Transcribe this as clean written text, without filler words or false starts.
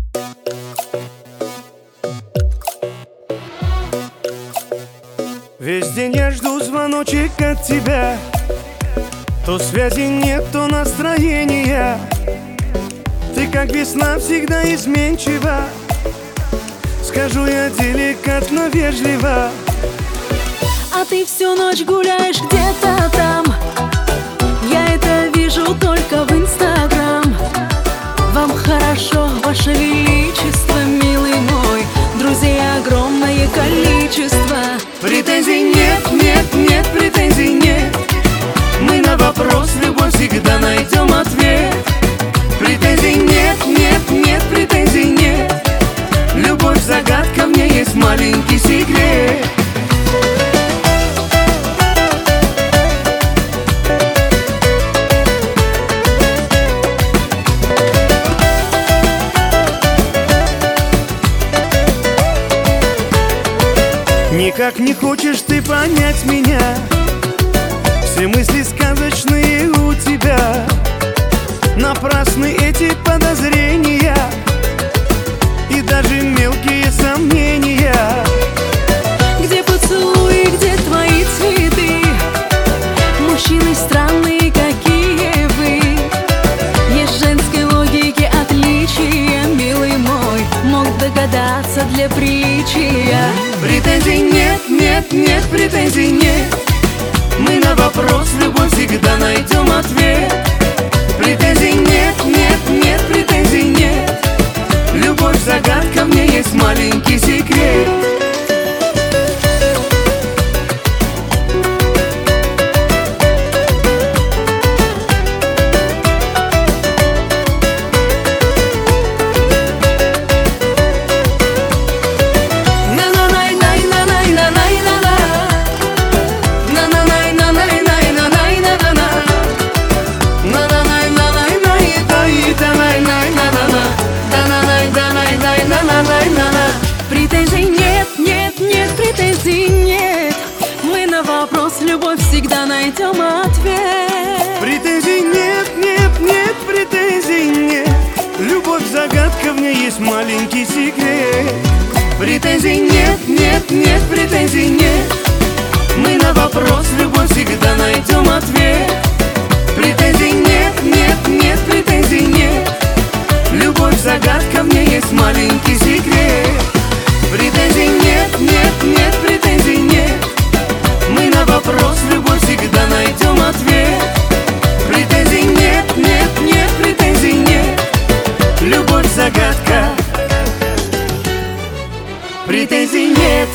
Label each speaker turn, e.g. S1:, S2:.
S1: Весь день я жду звоночек от тебя. То связи нет, то настроения. Ты как весна всегда изменчива. Скажу я деликатно, вежливо.
S2: А ты всю ночь гуляешь где-то там. Я это вижу только в Инстаграм. Вам хорошо, ваше величество, милый мой. Друзей огромное количество.
S1: Претензий нет, нет, нет, претензий нет. Мы на вопрос любовь всегда найдем ответ. Претензий нет, нет, нет, претензий нет. Любовь загадка, в ней есть маленький секрет. Никак не хочешь ты понять меня. Все мысли сказочные у тебя. Напрасны эти подозрения и даже мелкие сомнения.
S2: Где поцелуи, где твои цветы? Мужчины странные, какие вы. Есть женской логики отличия, милый мой. Мог догадаться для приличия.
S1: Претензий нет, нет, нет, претензий нет. Мы на вопрос любовь всегда найдем ответ. Претензий нет, нет, нет, претензий нет. Любовь загадка, в ней есть маленький секрет.
S2: Претензий нет, нет, нет, претензий нет. Мы на вопрос любовь всегда найдем ответ.
S1: Претензий нет, нет, нет, претензий нет. Любовь загадка, в ней есть маленький секрет. Претензий нет, нет, нет, претензий нет. Мы на вопрос любовь всегда найдем ответ. Претензий нет, нет, нет, претензий нет. Любовь загадка, в ней есть маленький секрет. Претензий нет, нет, нет, претензий нет. Мы на вопрос любовь всегда найдем ответ. Претензий нет, нет, нет, претензий нет. Любовь загадка. Претензий нет.